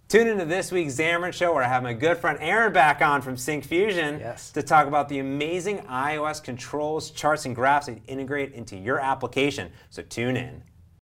Tune into this week's Xamarin Show where I have my good friend Aaron back on from Syncfusion to talk about the amazing iOS controls, charts, and graphs that integrate into your application. So tune in.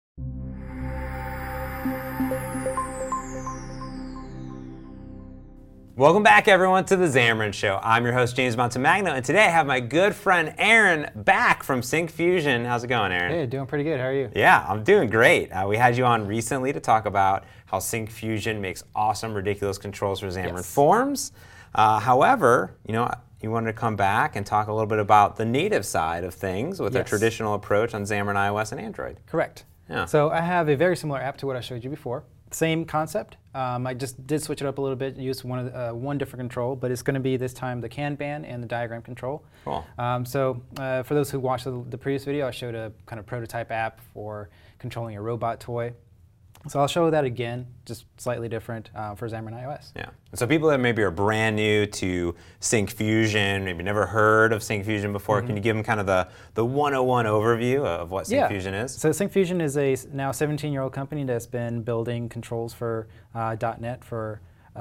Welcome back, everyone, to the Xamarin Show. I'm your host, James Montemagno, and today I have my good friend Aaron back from Syncfusion. How's it going, Aaron? Hey, doing pretty good. How are you? Yeah, I'm doing great. We had you on recently to talk about how Syncfusion makes awesome, ridiculous controls for Xamarin Forms. However, you wanted to come back and talk a little bit about the native side of things with a traditional approach on Xamarin iOS and Android. Correct. Yeah. So I have a very similar app to what I showed you before. Same concept. I just did switch it up a little bit, use one different control, but it's going to be this time the Kanban and the diagram control. Cool. For those who watched the previous video, I showed a kind of prototype app for controlling a robot toy. So I'll show that again, just slightly different for Xamarin iOS. Yeah. So people that maybe are brand new to Syncfusion, maybe never heard of Syncfusion before, can you give them kind of the 101 overview of what Syncfusion is? So Syncfusion is a now 17-year-old company that's been building controls for .NET for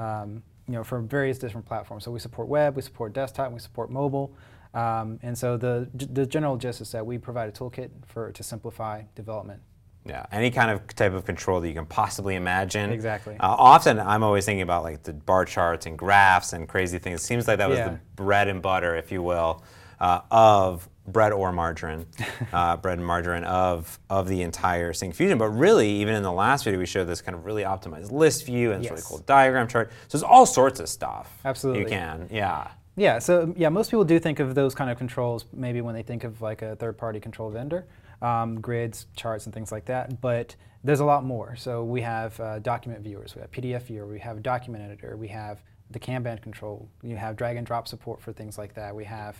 for various different platforms. So we support web, we support desktop, we support mobile. And so the general gist is that we provide a toolkit to simplify development. Yeah, any kind of type of control that you can possibly imagine. Exactly. Often I'm always thinking about like the bar charts and graphs and crazy things. It seems like that was the bread and butter, if you will, of bread or margarine, bread and margarine of the entire Syncfusion. But really, even in the last video, we showed this kind of really optimized list view and this really cool diagram chart. So there's all sorts of stuff. Absolutely. You can, yeah. Yeah, so most people do think of those kind of controls maybe when they think of like a third-party control vendor, grids, charts, and things like that, but there's a lot more. So we have document viewers, we have PDF viewer, we have document editor, we have the Kanban control, you have drag and drop support for things like that, we have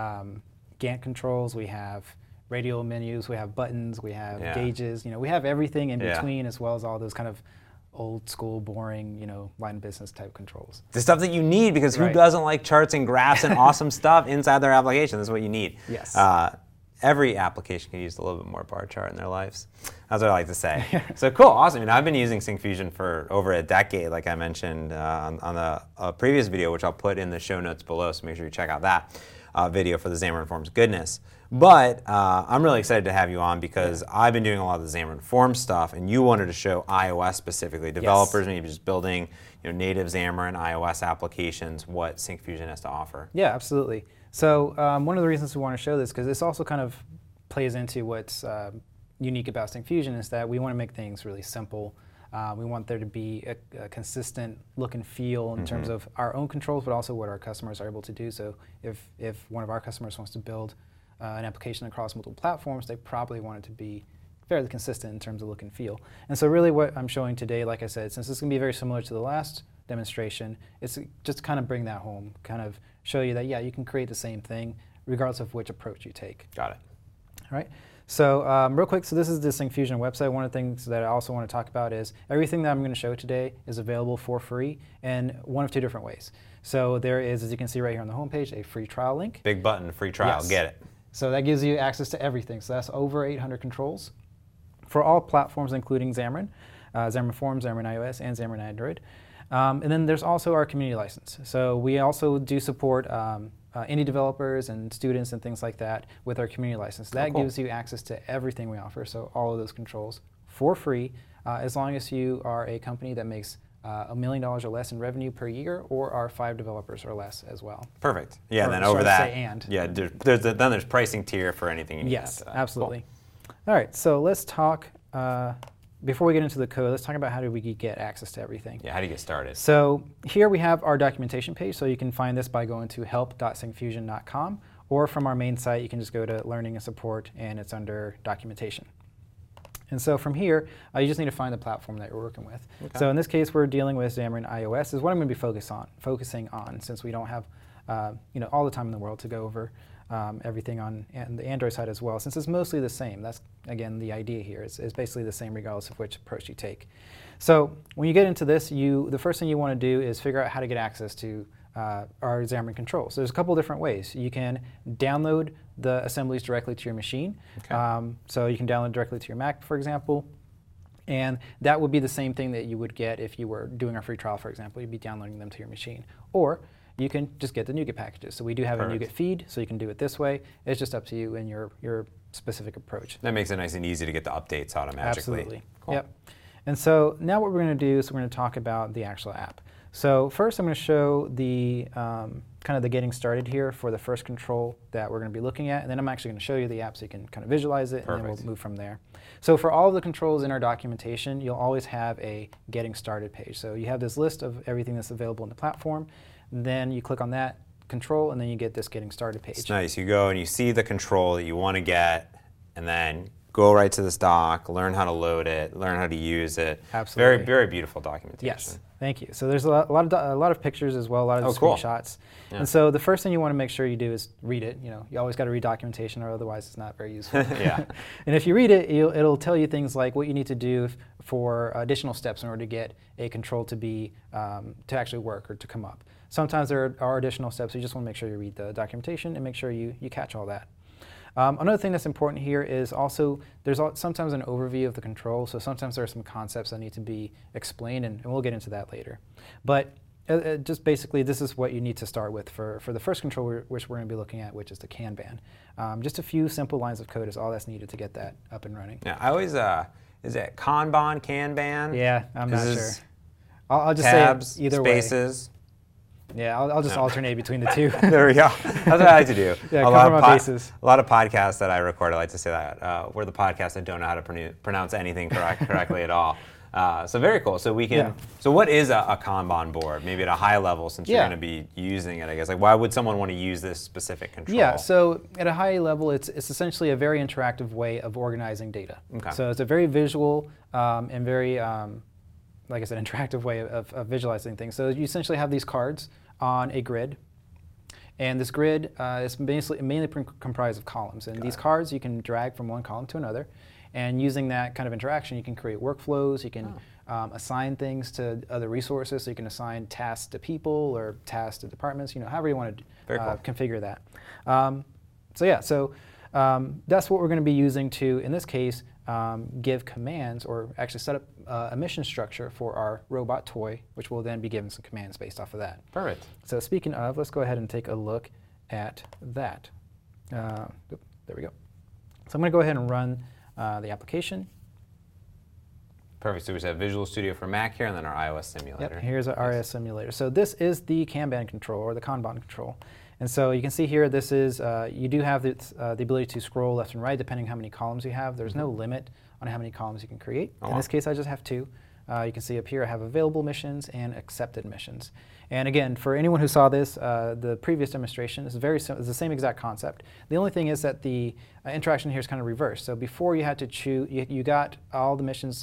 Gantt controls, we have radial menus, we have buttons, we have gauges, we have everything in between as well as all those kind of old school, boring, line of business type controls. The stuff that you need, because who doesn't like charts and graphs and awesome stuff inside their application? That's what you need. Yes. Every application can use a little bit more bar chart in their lives. That's what I like to say. So cool, awesome. I've been using Syncfusion for over a decade, like I mentioned on the previous video, which I'll put in the show notes below, so make sure you check out that video for the Xamarin Forms goodness. But I'm really excited to have you on because I've been doing a lot of the Xamarin Forms stuff, and you wanted to show iOS specifically, developers maybe just building native Xamarin iOS applications, what Syncfusion has to offer. Yeah, absolutely. So one of the reasons we want to show this, because this also kind of plays into what's unique about Syncfusion, is that we want to make things really simple. We want there to be a consistent look and feel in terms of our own controls, but also what our customers are able to do. So if one of our customers wants to build an application across multiple platforms, they probably want it to be fairly consistent in terms of look and feel. And so really what I'm showing today, like I said, since it's going to be very similar to the last demonstration, it's just to kind of bring that home, kind of show you that, you can create the same thing regardless of which approach you take. Got it. All right. So real quick, so this is the Syncfusion website. One of the things that I also want to talk about is everything that I'm going to show today is available for free in one of two different ways. So there is, as you can see right here on the homepage, a free trial link. Big button, free trial, get it. So that gives you access to everything. So that's over 800 controls for all platforms, including Xamarin, Xamarin Forms, Xamarin iOS, and Xamarin Android. And then there's also our community license. So we also do support indie developers and students and things like that with our community license. That gives you access to everything we offer, so all of those controls for free, as long as you are a company that makes $1 million or less in revenue per year, or are 5 developers or less as well. Perfect. Yeah, and then over that, there's pricing tier for anything you need. Yes, absolutely. Cool. All right, so let's talk. Before we get into the code, let's talk about how do we get access to everything. Yeah, how do you get started? So here we have our documentation page. So you can find this by going to help.syncfusion.com, or from our main site, you can just go to Learning and Support, and it's under Documentation. And so from here, you just need to find the platform that you're working with. Okay. So in this case, we're dealing with Xamarin iOS, is what I'm going to be focusing on, since we don't have all the time in the world to go over everything on the Android side as well, since it's mostly the same. That's, again, the idea here. It's basically the same regardless of which approach you take. So when you get into this, the first thing you want to do is figure out how to get access to our Xamarin controls. There's a couple different ways. You can download the assemblies directly to your machine. Okay. So you can download directly to your Mac, for example. And that would be the same thing that you would get if you were doing our free trial, for example. You'd be downloading them to your machine. Or you can just get the NuGet packages. So we do have Perfect. a NuGet feed, so you can do it this way. It's just up to you and your specific approach. That makes it nice and easy to get the updates automatically. Absolutely. Cool. Yep. And so now what we're going to do is we're going to talk about the actual app. So first I'm going to show the kind of the getting started here for the first control that we're going to be looking at, and then I'm actually going to show you the app so you can kind of visualize it, and then we'll move from there. So for all of the controls in our documentation, you'll always have a getting started page. So you have this list of everything that's available in the platform, then you click on that control, and then you get this getting started page. It's nice. You go and you see the control that you want to get, and then go right to this doc, learn how to load it, learn how to use it. Absolutely. Very, very beautiful documentation. Yes, thank you. So there's a lot of pictures as well, a lot of screenshots. Yeah. And so the first thing you want to make sure you do is read it. You know, you always got to read documentation, or otherwise it's not very useful. Yeah. And if you read it, it'll tell you things like what you need to do for additional steps in order to get a control to be to actually work or to come up. Sometimes there are additional steps. So you just want to make sure you read the documentation and make sure you catch all that. Another thing that's important here is also there's sometimes an overview of the control, so sometimes there are some concepts that need to be explained, and we'll get into that later. But just basically, this is what you need to start with for the first control which we're going to be looking at, which is the Kanban. Just a few simple lines of code is all that's needed to get that up and running. Yeah, I always, is it Kanban, Kanban? Yeah, I'm not sure. I'll just tabs, say either spaces. way. Yeah, I'll just alternate between the two. There we go. That's what I like to do. Yeah, cover my bases. A lot of podcasts that I record, I like to say that. We're the podcast that don't know how to pronounce anything correctly at all. So very cool. So we can. Yeah. So what is a Kanban board? Maybe at a high level, since you're going to be using it, I guess. Like, why would someone want to use this specific control? Yeah. So at a high level, it's essentially a very interactive way of organizing data. Okay. So it's a very visual and very like I said, interactive way of visualizing things. So you essentially have these cards on a grid, and this grid is mainly comprised of columns. And these cards you can drag from one column to another, and using that kind of interaction, you can create workflows. You can assign things to other resources. So you can assign tasks to people or tasks to departments. You know, however you want to configure that. So that's what we're going to be using to, in this case, give commands or actually set up a mission structure for our robot toy, which will then be given some commands based off of that. Perfect. So speaking of, let's go ahead and take a look at that. There we go. So I'm going to go ahead and run the application. Perfect. So we have Visual Studio for Mac here, and then our iOS simulator. Yep, here's our iOS simulator. So this is the Kanban control, or the Kanban control. And so you can see here, this is, you do have the ability to scroll left and right depending on how many columns you have. There's no limit on how many columns you can create. In this case, I just have 2. You can see up here I have available missions and accepted missions. And again, for anyone who saw this, the previous demonstration is it's the same exact concept. The only thing is that the interaction here is kind of reversed. So before you had to choose, you got all the missions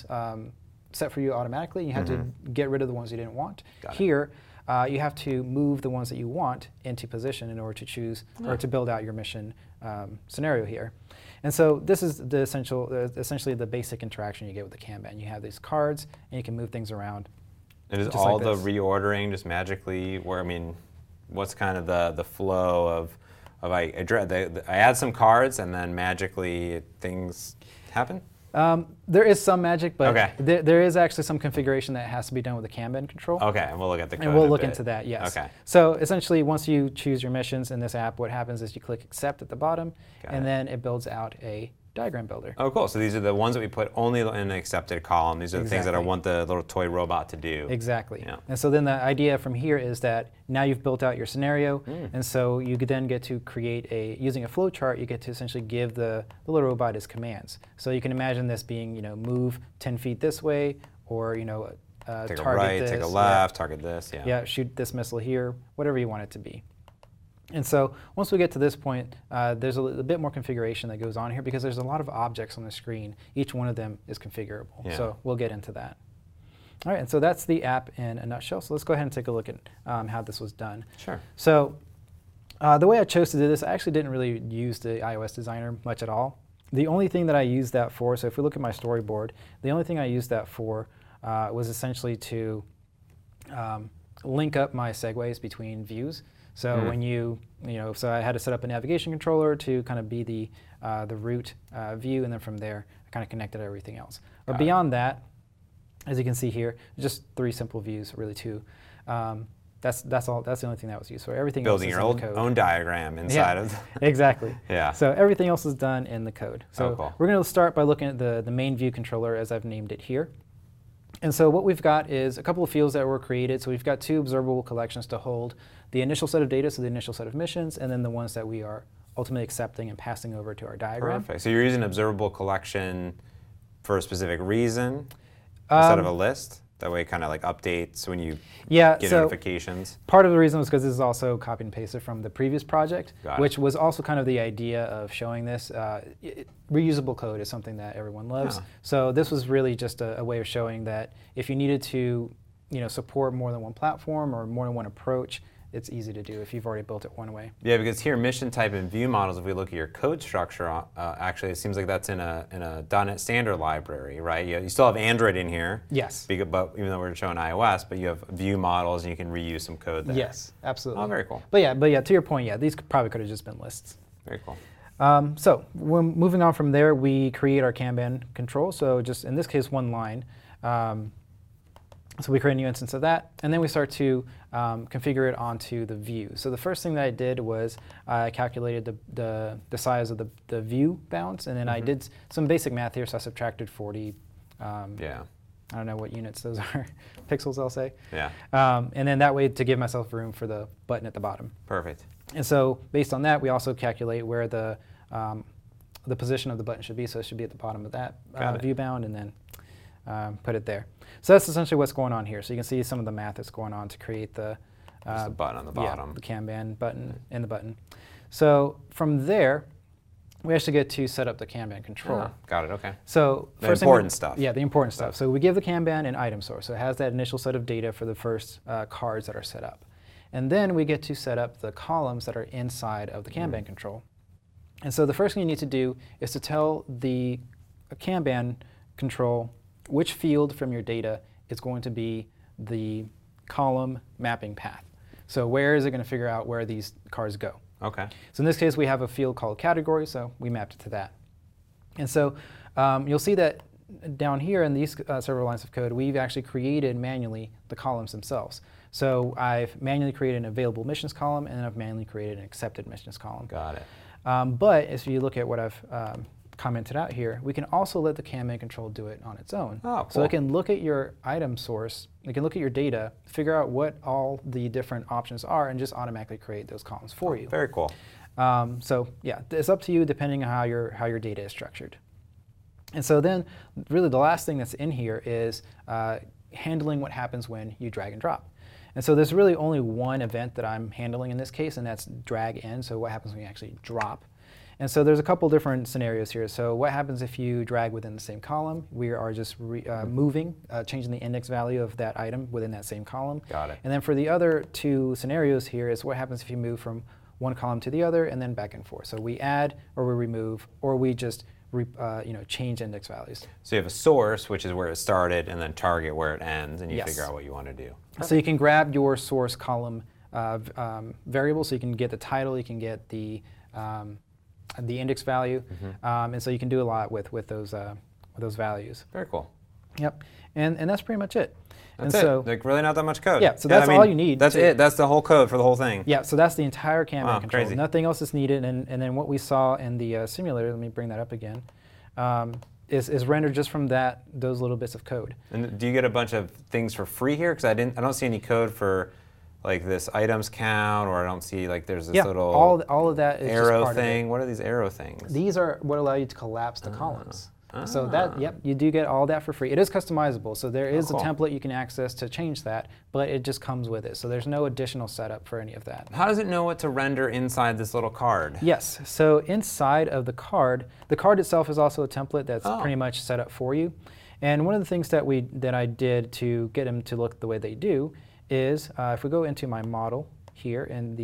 set for you automatically. You had to get rid of the ones you didn't want. Here, you have to move the ones that you want into position in order to choose or to build out your mission scenario here. And so this is the essentially the basic interaction you get with the Kanban. You have these cards, and you can move things around. And is all the reordering just magically, I mean, what's kind of the flow of I add some cards, and then magically things happen? There is some magic, but there is actually some configuration that has to be done with the Kanban control. Okay, and we'll look at the code. And we'll look into that, yes. Okay. So essentially, once you choose your missions in this app, what happens is you click Accept at the bottom, and then it builds out a diagram builder. Oh, cool. So these are the ones that we put only in an accepted column. These are the things that I want the little toy robot to do. Exactly. Yeah. And so then the idea from here is that now you've built out your scenario, and so you could then get to create using a flow chart, you get to essentially give the little robot its commands. So you can imagine this being, move 10 feet this way, or, take target a right, this. take a left, target this, Yeah, shoot this missile here, whatever you want it to be. And so once we get to this point, there's a bit more configuration that goes on here because there's a lot of objects on the screen. Each one of them is configurable. Yeah. So we'll get into that. All right, and so that's the app in a nutshell. So let's go ahead and take a look at how this was done. Sure. So the way I chose to do this, I actually didn't really use the iOS designer much at all. The only thing that I used that for, so if we look at my storyboard, the only thing I used that for was essentially to link up my segues between views. So when so I had to set up a navigation controller to kind of be the root view, and then from there I kind of connected everything else. But beyond that, as you can see here, just 3 simple views, really 2. That's all. That's the only thing that was used. So everything Building else is your in the code. own diagram inside of. Exactly. Yeah. So everything else is done in the code. So cool. we're going to start by looking at the main view controller, as I've named it here. And so what we've got is a couple of fields that were created. So we've got 2 observable collections to hold the initial set of data, so the initial set of missions, and then the ones that we are ultimately accepting and passing over to our diagram. Perfect. So you're using an observable collection for a specific reason instead of a list? That way it kind of like updates when you get notifications? Part of the reason was because this is also copy and pasted from the previous project, which was also kind of the idea of showing this. Reusable code is something that everyone loves. So this was really just a way of showing that if you needed to support more than one platform or more than one approach, it's easy to do if you've already built it one way. Yeah, because here, mission type and view models, if we look at your code structure, actually it seems like that's in a .NET Standard library, right? You still have Android in here. Yes. But even though we're showing iOS, but you have view models and you can reuse some code there. Yes, absolutely. Oh, very cool. But yeah, to your point, yeah, these probably could have just been lists. Very cool. So when moving on from there, we create our Kanban control. So just in this case, 1 line. So we create a new instance of that, and then we start to configure it onto the view. So the first thing that I did was I calculated the size of the view bounds, and then I did some basic math here. So I subtracted 40. I don't know what units those are, pixels I'll say. Yeah. And then that way to give myself room for the button at the bottom. Perfect. And so based on that, we also calculate where the position of the button should be. So it should be at the bottom of that view bound, and then put it there. So that's essentially what's going on here. So you can see some of the math that's going on to create the button on the bottom. The Kanban button and the button. So from there, we actually get to set up the Kanban control. Got it, okay. So the important stuff. Yeah, the important stuff. So we give the Kanban an item source. So it has that initial set of data for the first cards that are set up. And then we get to set up the columns that are inside of the Kanban control. And so the first thing you need to do is to tell the Kanban control which field from your data is going to be the column mapping path. So where is it going to figure out where these cards go? Okay. So in this case, we have a field called category, so we mapped it to that. And so you'll see that down here in these several lines of code, we've actually created manually the columns themselves. So I've manually created an available missions column, and then I've manually created an accepted missions column. Got it. But if you look at what I've commented out here, we can also let the Kanban control do it on its own. Oh, cool. So it can look at your item source, it can look at your data, figure out what all the different options are, and just automatically create those columns for you. Very cool. So yeah, it's up to you depending on how your data is structured. And so then really the last thing that's in here is handling what happens when you drag and drop. And so there's really only one event that I'm handling in this case, and that's drag in, so what happens when you actually drop. And so there's a couple different scenarios here. So what happens if you drag within the same column? We are just moving, changing the index value of that item within that same column. Got it. And then for the other 2 scenarios here is what happens if you move from one column to the other and then back and forth. So we add, or we remove, or we just change index values. So you have a source, which is where it started, and then target where it ends, and you Yes. figure out what you want to do. So you can grab your source column variable, so you can get the title, you can get the index value, and so you can do a lot with those values. Very cool. Yep, and that's pretty much it. That's and it. So, like really not that much code. Yeah, so that's all you need. That's it. That's the whole code for the whole thing. Yeah, so that's the entire Kanban control. Crazy. Nothing else is needed, and then what we saw in the simulator, let me bring that up again, is rendered just from those little bits of code. And do you get a bunch of things for free here? Because I don't see any code for like this items count, or I don't see like there's this little all of that is arrow just part thing. of it. What are these arrow things? These are what allow you to collapse the columns. So that, you do get all that for free. It is customizable, so there is cool. a template you can access to change that, but it just comes with it. So there's no additional setup for any of that. How does it know what to render inside this little card? Yes, so inside of the card itself is also a template that's pretty much set up for you. And one of the things that I did to get them to look the way they do is if we go into my model here in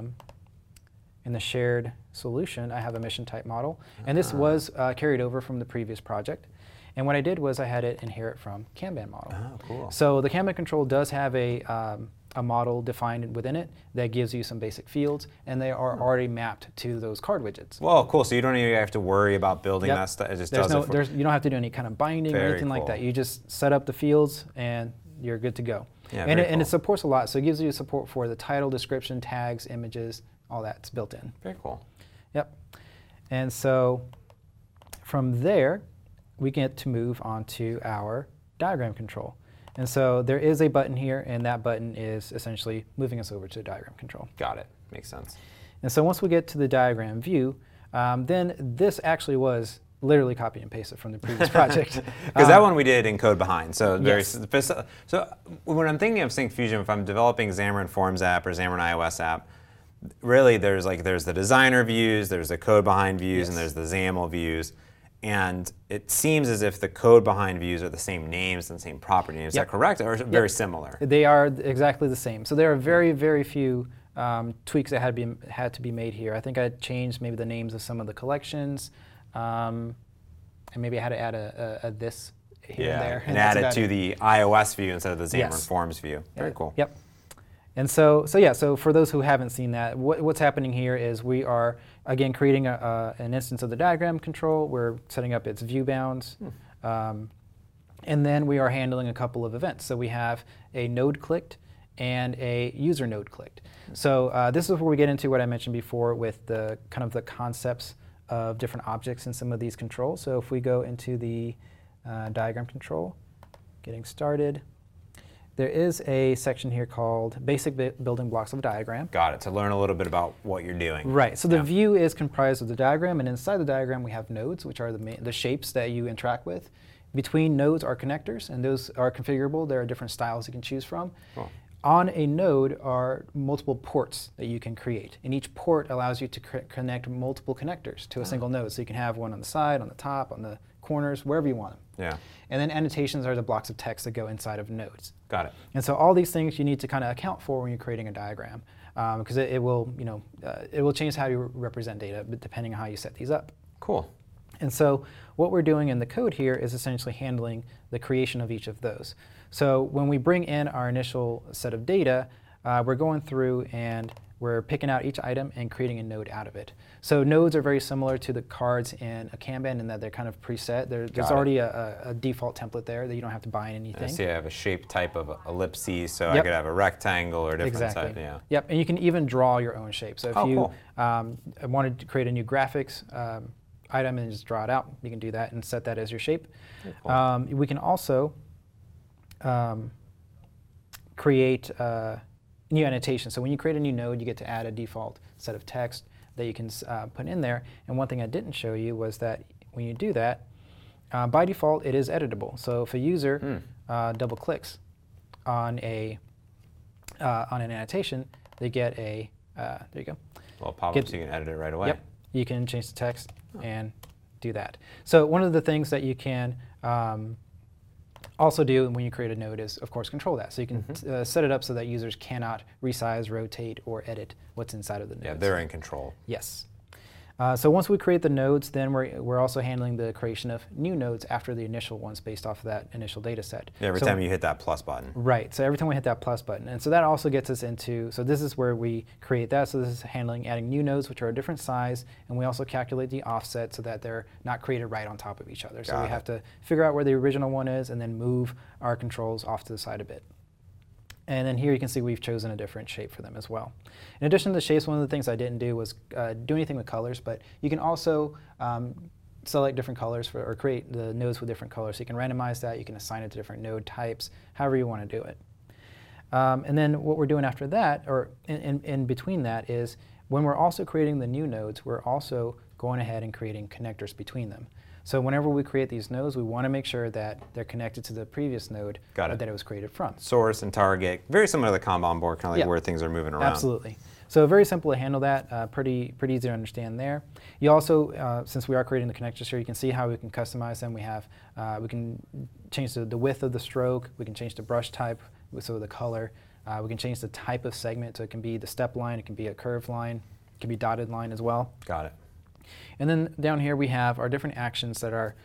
the shared solution, I have a mission type model. And this was carried over from the previous project. And what I did was I had it inherit from Kanban model. Oh, cool. So the Kanban control does have a a model defined within it that gives you some basic fields, and they are already mapped to those card widgets. Well, cool. So you don't even have to worry about building Yep. that stuff. It just There's does it. you don't have to do any kind of binding or Very anything like cool. that. You just set up the fields and you're good to go. Yeah, and very it cool. supports a lot. So it gives you support for the title, description, tags, images, all that's built in. Very cool. Yep. And so from there, we get to move on to our diagram control. And so there is a button here, and that button is essentially moving us over to diagram control. Got it. Makes sense. And so once we get to the diagram view, then this actually was literally copy and pasted from the previous project. Because that one we did in Code Behind. So Yes. so when I'm thinking of SyncFusion, if I'm developing Xamarin Forms app or Xamarin iOS app, really there's the designer views, there's the Code Behind views, and Yes. there's the XAML views. And it seems as if the Code Behind views are the same names and same property names. Is Yep. that correct, or is it very similar? They are exactly the same. So there are very, very few tweaks that had to be made here. I think I changed maybe the names of some of the collections, and maybe I had to add a this here and there. and that's add it about to the iOS view instead of the Xamarin Yes. Forms view. Very cool. Yep. And so for those who haven't seen that, what's happening here is we are, again, creating an instance of the diagram control. We're setting up its view bounds. And then we are handling a couple of events. So we have a node clicked and a user node clicked. So this is where we get into what I mentioned before with the kind of the concepts of different objects in some of these controls. So if we go into the diagram control, getting started, there is a section here called Basic Building Blocks of a Diagram. Got it. To learn a little bit about what you're doing. Right. So the view is comprised of the diagram, and inside the diagram we have nodes, which are the shapes that you interact with. Between nodes are connectors, and those are configurable. There are different styles you can choose from. Cool. On a node are multiple ports that you can create, and each port allows you to connect multiple connectors to a single node. So you can have one on the side, on the top, on the corners, wherever you want them. Yeah. And then annotations are the blocks of text that go inside of nodes. Got it. And so all these things you need to kind of account for when you're creating a diagram, because it will change how you represent data, but depending on how you set these up. Cool. And so what we're doing in the code here is essentially handling the creation of each of those. So when we bring in our initial set of data, we're going through and we're picking out each item and creating a node out of it. So nodes are very similar to the cards in a Kanban in that they're kind of preset. There's already a default template there that you don't have to bind anything. I see I have a shape type of ellipses, so I Yep. could have a rectangle or different Exactly. size. Yeah. Yep, and you can even draw your own shape. So if cool. wanted to create a new graphics item and just draw it out, you can do that and set that as your shape. Cool. We can also create new annotations. So when you create a new node, you get to add a default set of text that you can put in there. And one thing I didn't show you was that when you do that, by default, it is editable. So if a user double clicks on an annotation, they get a, there you go. Well, pop-up so you can edit it right away. Yep, you can change the text and do that. So one of the things that you can also do when you create a node is, of course, control that. So you can set it up so that users cannot resize, rotate, or edit what's inside of the nodes. Yeah, they're in control. Yes. So once we create the nodes, then we're also handling the creation of new nodes after the initial ones based off of that initial data set. Yeah, every time you hit that plus button. Right, so every time we hit that plus button. And so that also gets us into, so this is where we create that. So this is handling adding new nodes, which are a different size, and we also calculate the offset so that they're not created right on top of each other. So we have to figure out where the original one is and then move our controls off to the side a bit. And then here you can see we've chosen a different shape for them as well. In addition to the shapes, one of the things I didn't do was do anything with colors, but you can also select different colors or create the nodes with different colors. So you can randomize that, you can assign it to different node types, however you want to do it. And then what we're doing after that, or in between that, is when we're also creating the new nodes, we're also going ahead and creating connectors between them. So whenever we create these nodes, we want to make sure that they're connected to the previous node that it was created from. Source and target, very similar to the Kanban board, kind of like where things are moving around. Absolutely. So very simple to handle that, pretty easy to understand there. You also, since we are creating the connectors here, you can see how we can customize them. We have, we can change the width of the stroke, we can change the brush type, so the color. We can change the type of segment, so it can be the step line, it can be a curved line, it can be dotted line as well. Got it. And then down here we have our different actions that are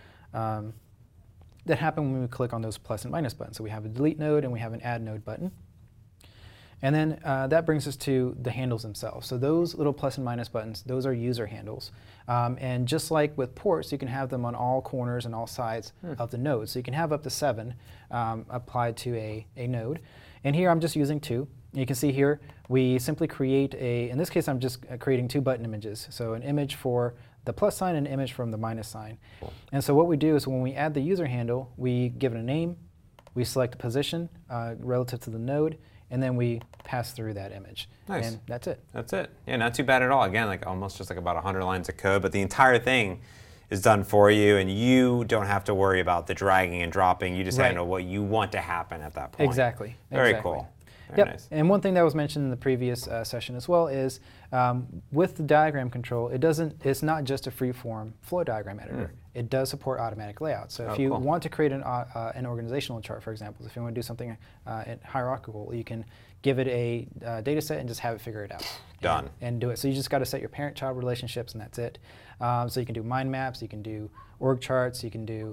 that happen when we click on those plus and minus buttons. So we have a delete node and we have an add node button. And then that brings us to the handles themselves. So those little plus and minus buttons, those are user handles. And just like with ports, you can have them on all corners and all sides of the node. So you can have up to 7 applied to a node. And here I'm just using 2. You can see here we simply create in this case I'm just creating 2 button images. So an image for the plus sign and an image from the minus sign. Cool. And so what we do is when we add the user handle, we give it a name, we select a position relative to the node, and then we pass through that image. Nice. And that's it. That's it. Yeah, not too bad at all. Again, like almost just like about 100 lines of code, but the entire thing is done for you, and you don't have to worry about the dragging and dropping. You just handle what you want to happen at that point. Exactly. Very cool. Very nice. And one thing that was mentioned in the previous session as well is with the diagram control, it's not just a free-form flow diagram editor. It does support automatic layout. So if you want to create an organizational chart, for example, if you want to do something hierarchical, you can give it a data set and just have it figure it out. Done. And do it. So you just got to set your parent-child relationships, and that's it. So you can do mind maps, you can do org charts, you can do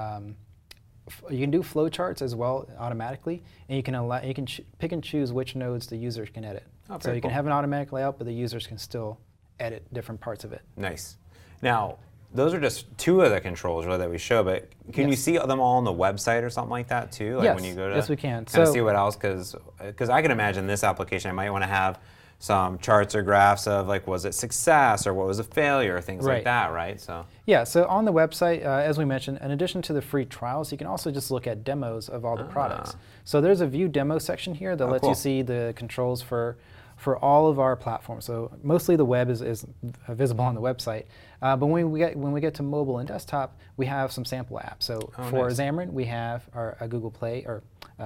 flow charts as well automatically, and you can pick and choose which nodes the users can edit. So you can have an automatic layout, but the users can still edit different parts of it. Nice. Now, those are just 2 of the controls really that we show, but can you see them all on the website or something like that too? Like yes. When you go to Yes, we can. Kind of see what else, because I can imagine this application I might want to have some charts or graphs of like, was it success or what was a failure, things like that, right? So yeah, so on the website, as we mentioned, in addition to the free trials, you can also just look at demos of all the products. So there's a view demo section here that lets you see the controls for all of our platforms. So mostly the web is visible on the website, but when we get to mobile and desktop, we have some sample apps. So for Xamarin, we have a Google Play or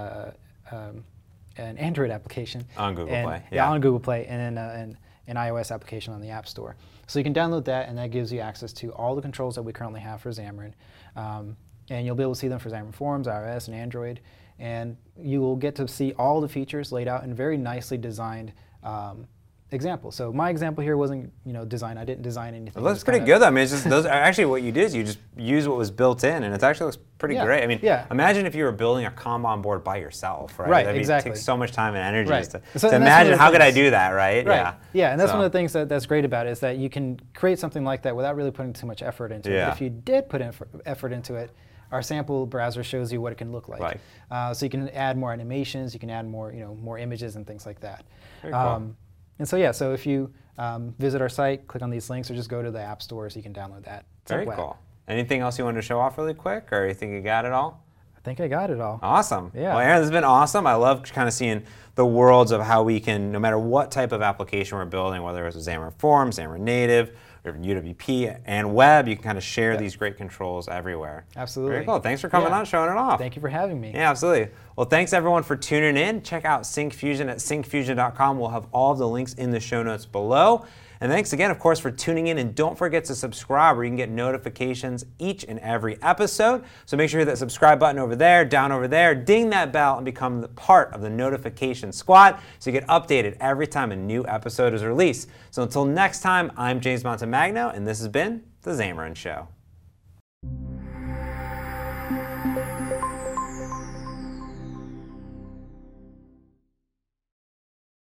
an Android application on Google Play. Yeah, on Google Play, and then an iOS application on the App Store. So you can download that, and that gives you access to all the controls that we currently have for Xamarin. And you'll be able to see them for Xamarin Forms, iOS, and Android. And you will get to see all the features laid out in very nicely designed examples. So my example here wasn't designed. I didn't design anything. It looks pretty good. I mean, it's just those. Actually, what you did is you just use what was built in, and it actually looks pretty great. I mean, imagine if you were building a Kanban board by yourself, right? Right, It takes so much time and energy just to So imagine how could I do that, right? Yeah, and that's one of the things that's great about it is that you can create something like that without really putting too much effort into it. If you did put effort into it, our sample browser shows you what it can look like. So you can add more animations, you can add more, more images and things like that. Very cool. And so yeah, so if you visit our site, click on these links, or just go to the App Store so you can download that. Very cool. Anything else you wanted to show off really quick, or you think you got it all? I think I got it all. Awesome. Yeah. Well, Aaron, this has been awesome. I love kind of seeing the worlds of how we can, no matter what type of application we're building, whether it's Xamarin Forms, Xamarin Native, or UWP and web, you can kind of share these great controls everywhere. Absolutely. Very cool. Thanks for coming on, showing it off. Thank you for having me. Yeah, absolutely. Well, thanks everyone for tuning in. Check out SyncFusion at syncfusion.com. We'll have all of the links in the show notes below. And thanks again, of course, for tuning in. And don't forget to subscribe where you can get notifications each and every episode. So make sure you hit that subscribe button over there, down over there, ding that bell, and become part of the notification squad so you get updated every time a new episode is released. So until next time, I'm James Montemagno, and this has been The Xamarin Show.